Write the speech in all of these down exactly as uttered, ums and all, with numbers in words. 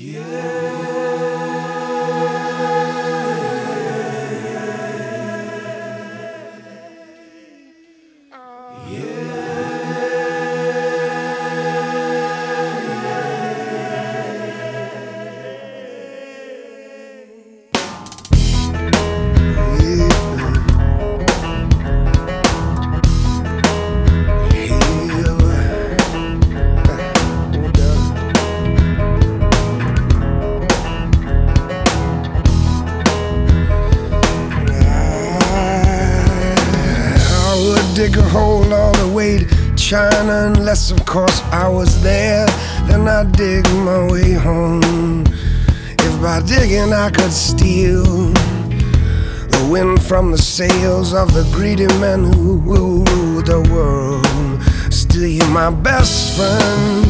Dig a hole all the way to China, unless of course I was there. Then I dig my way home. If by digging I could steal the wind from the sails of the greedy men who rule the world, still you're my best friend.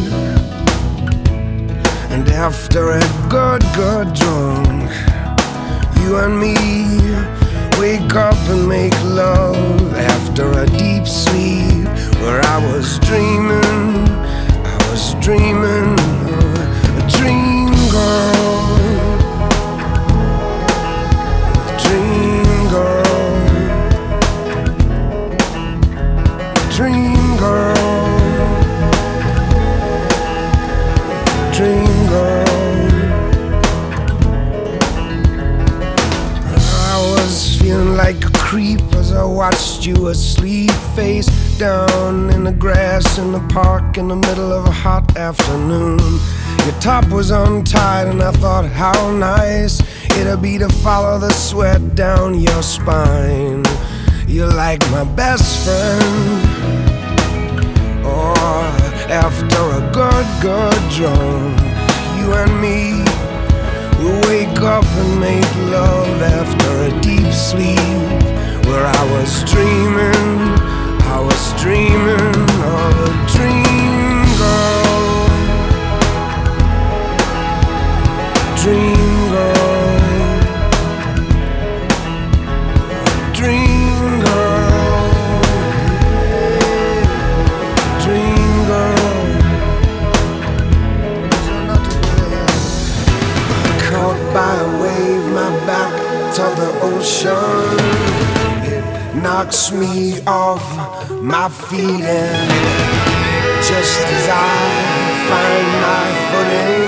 And after a good, good drunk, you and me wake up and make love after a deep sleep where I was dreaming, I was dreaming of a dream girl, a dream girl, a dream girl, a dream girl. Feeling like a creep as I watched you asleep, face down in the grass in the park in the middle of a hot afternoon. Your top was untied and I thought how nice it'd be to follow the sweat down your spine. You're like my best friend. Oh, after a good, good drunk, you and me, we'll wake up and make love after a deep sleep where I was dreaming, I was dreaming of a dream girl, dream girl, dream girl, dream girl. Caught by a wave, my back to the ocean, it knocks me off my feet, and just as I find my footing,